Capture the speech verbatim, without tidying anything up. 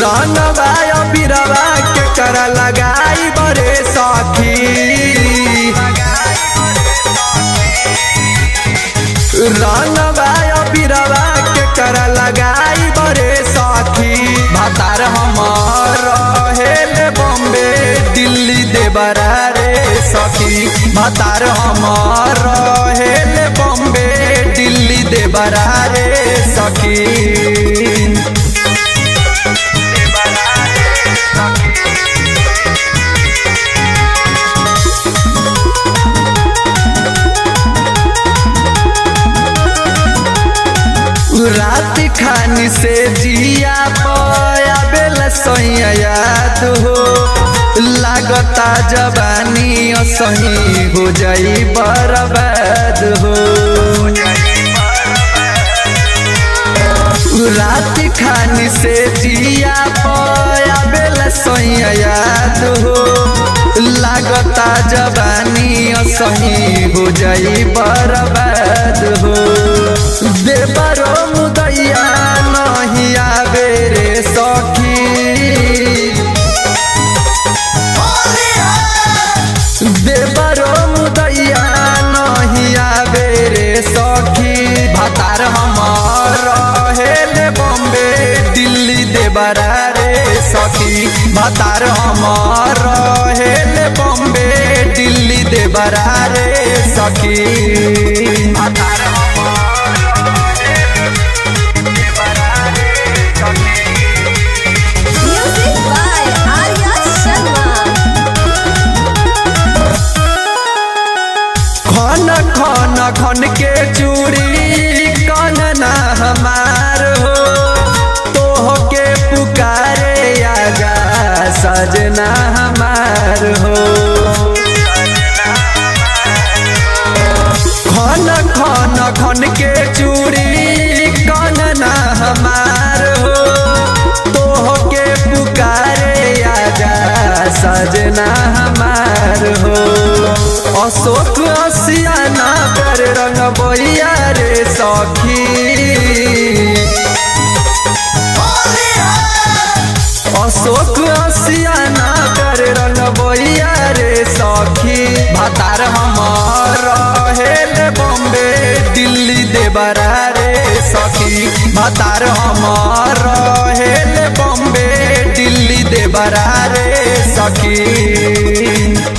रंगवा बिरवा के कर लगाई बरे सखी रंगवा बिरवा के कर लगाई बरे सखी भतार हमार हेल बॉम्बे दिल्ली देवरा रे सखी भतार हमार हेल बॉम्बे दिल्ली देवरा रे सखी रात खानी से जिया पया बेल सैया याद हो लागता जवानी सही हो जाई बर्बाद हो रात खानी से जिया पया बेल सैया याद हो लागता जवानी सही हो जाई बर्बाद हो देवरो मुदैया नहीं आवे रे सखी देवरो मुदैया नहीं आवे रे सखी भतार हमार हेल बॉम्बे दिल्ली देवरा रे सखी भतार हमार हेल बॉम्बे दिल्ली देवरा रे सखी भतार खन खन के चूड़ी कनना हमार हो तोह के पुकारे आजा सजना हमार हो खन खन खन के चूड़ी कनना हमार हो तोह के पुकारे आजा सजना हमार हो अशोक असियाना कर रंग बोइया रे सखी अशोक असियाना कर रंग बोइया रे सखी भतार हमार हेल बॉम्बे दिल्ली देवरा रे सखी भतार हमार हेल बॉम्बे दिल्ली देवरा रे सखी।